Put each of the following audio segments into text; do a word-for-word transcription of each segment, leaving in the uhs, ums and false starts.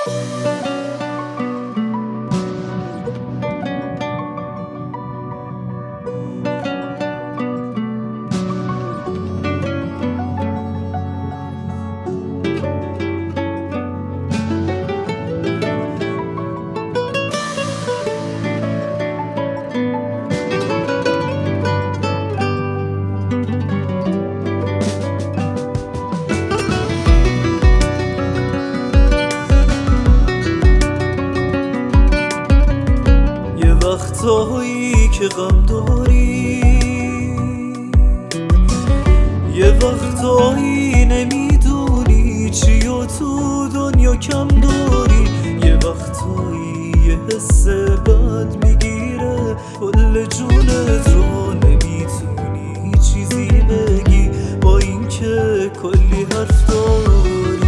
وقتایی که غم داری، یه وقتایی نمیدونی چی و تو دنیا کم داری، یه وقتایی یه حس بد میگیره کل جونت رو، نمیتونی چیزی بگی با اینکه کلی حرف داری.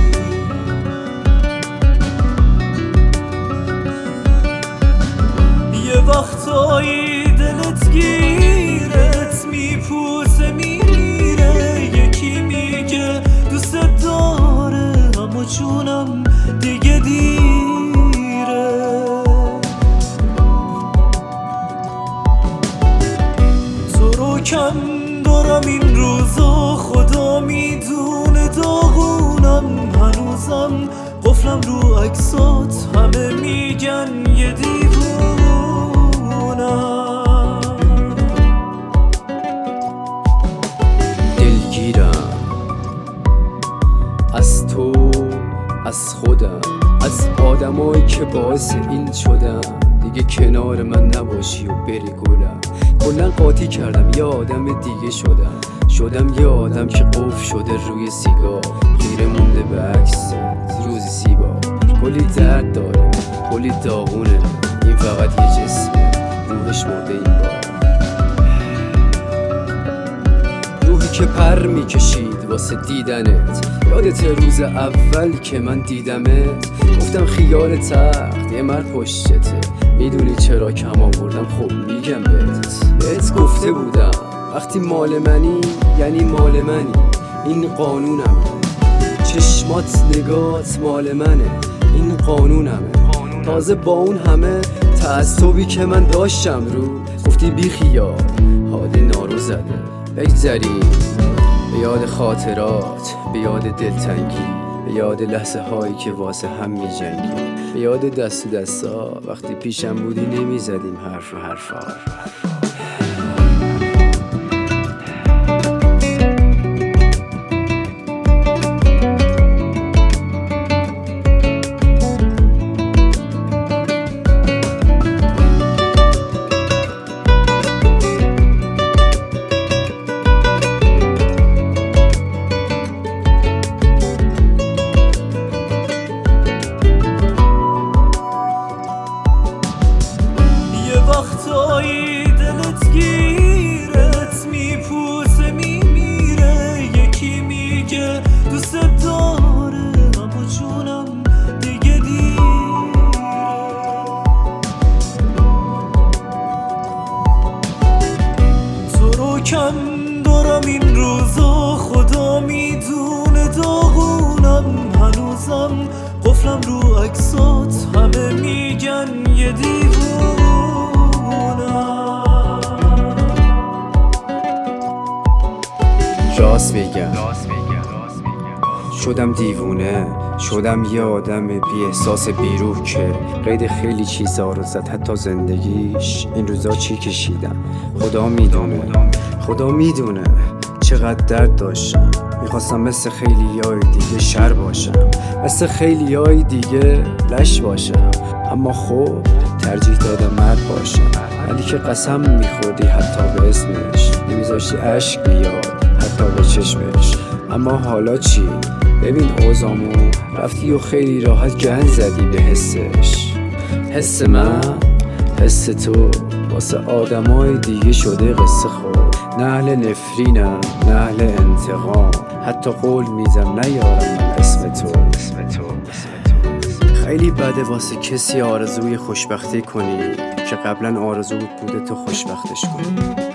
یه وقتایی دلت گیرت میپوسه میمیره، یکی میگه دوست داره اما جونم دیگه دیره. تو رو کم دارم این روزا، خدا میدونه داغونم، هنوزم قفلم رو عکسات، همه میگن یه دیوونم. دلگیرم از تو، از خودم، از آدمایی که باعث این شدم دیگه کنار من نباشی و بری گلم. کلن قاطی کردم، یه آدم دیگه شدم شدم یه آدم که قفل شده روی سیگار، خیره مونده به عکس روزی سیبا. کلی درد داره، کلی داغونه، این فقط یه جسمه، روحش مرده این بار. روحی که پر میکشید واسه دیدنت، یادت روز اول که من دیدمت گفتم خیال تخت یه مرد پشتته، میدونی چرا کم آوردم؟ خب میگم بهت بهت گفته بودم وقتی مال منی یعنی مال منی، این قانونمه، چشمات نگات مال منه، این قانونمه. تازه با اون همه تعصبی که من داشتم رو گفتی بی خیال، حالی نارو زده. بگذری به یاد خاطرات، به یاد دلتنگی، به یاد لحظه هایی که واسه هم می جنگی، به یاد دست دستا وقتی پیشم بودی نمی زدیم حرف و حرفا. وقتایی دلت گیرت میپوسه میمیره، یکی میگه دوست داره اما جونم دیگه دیره. تو رو کم دارم این روزا، خدا میدونه داغونم، هنوزم قفلم رو عکسات، همه میگن یه دیوونم. راست میگم شدم دیوونه، شدم یه آدم بی احساس بیروح که قید خیلی چیزا رو زد، حتی زندگیش. این روزا چی کشیدم خدا میدونه، خدا میدونه چقدر درد داشتم. میخواستم مثل خیلیای دیگه شر باشم، مثل خیلیای دیگه لش باشم، اما خب ترجیح دادم مرد باشم. ولی که قسم میخوردی حتی به اسمش، نمیذاشتی عشق بیاد حتی به چشمش. اما حالا چی؟ ببین اوزامو رفتی و خیلی راحت گند زدی به حسش. حس من، حس تو واسه آدمای دیگه شده قصه خود. نه اهل نفرینم، نه اهل انتقام، حتی قول میدم نیارم من اسم تو. خیلی بده واسه کسی آرزوی خوشبختی کنی که قبلا آرزو بوده تو خوشبختش کنی.